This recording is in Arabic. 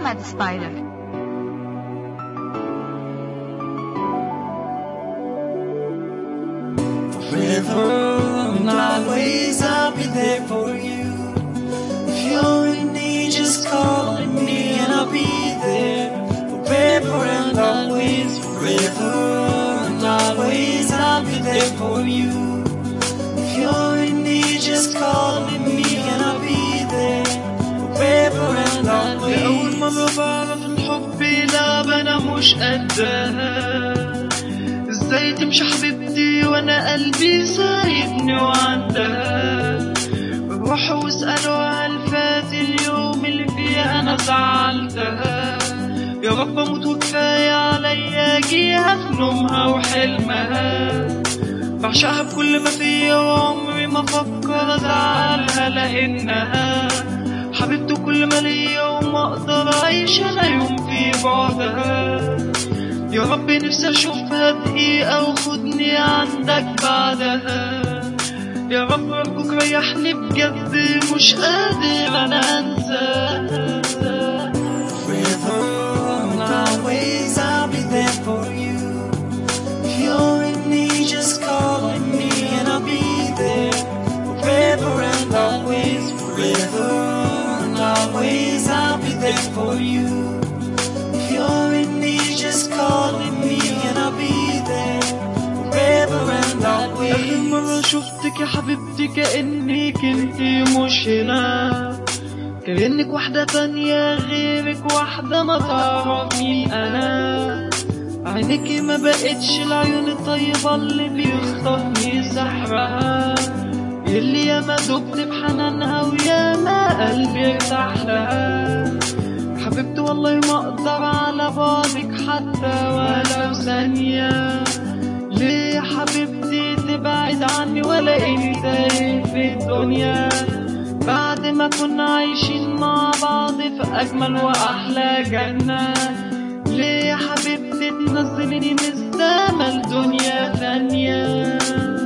محمد سبايدر. Forever and always I'll be there for you. If you're in need, just call me and I'll be there. Forever and always, forever and always I'll be there for you. If you're in need, just call me and I'll be there. Forever and always. لأول مرة بعرف الحب لعبة أنا مش قدها. ازاي تمشي حبيبتي وانا قلبي سايبني وعندها. بروح واسأله هل فات اليوم اللي فيه انا زعلتها. يا رب اموت وكفاية عليا اجيها في نومها وحلمها. بعشقها بكل ما فيا وعمري ما افكر ازعلها لانها حبيبتي كل ما ليا وما اقدر اعيش انا يوم في بعدها. يا رب نفسي اشوفها دقيقة وخدني عندك بعدها. يا رب ارجوك ريحني بجد مش قادر انا انساها. Forever and always I'll be there for you. If you're in need, just call me and I'll be there. Forever and always, forever and always I'll be there for you. If you're in need, just call me and I'll be there. Forever and always. آخر مرة شفتك يا حبيبتي كأنك انتي مش هنا. كأنك واحدة تانية غيرك، واحدة ما تعرف مين أنا. عينيكي ما بقتش العيون الطيبة اللي بيخطفني سحرها، اللي ياما دبت بحنانها وياما قلبي ارتاح لها. حبيبتي والله ما اقدر على بعدك حتى ولو ثانية. ليه يا حبيبتي تبعد عني ولا انت في الدنيا؟ بعد ما كنا عايشين مع بعض في اجمل واحلى جنة. ليه يا حبيبتي تنزليني من السما لدنيا ثانية؟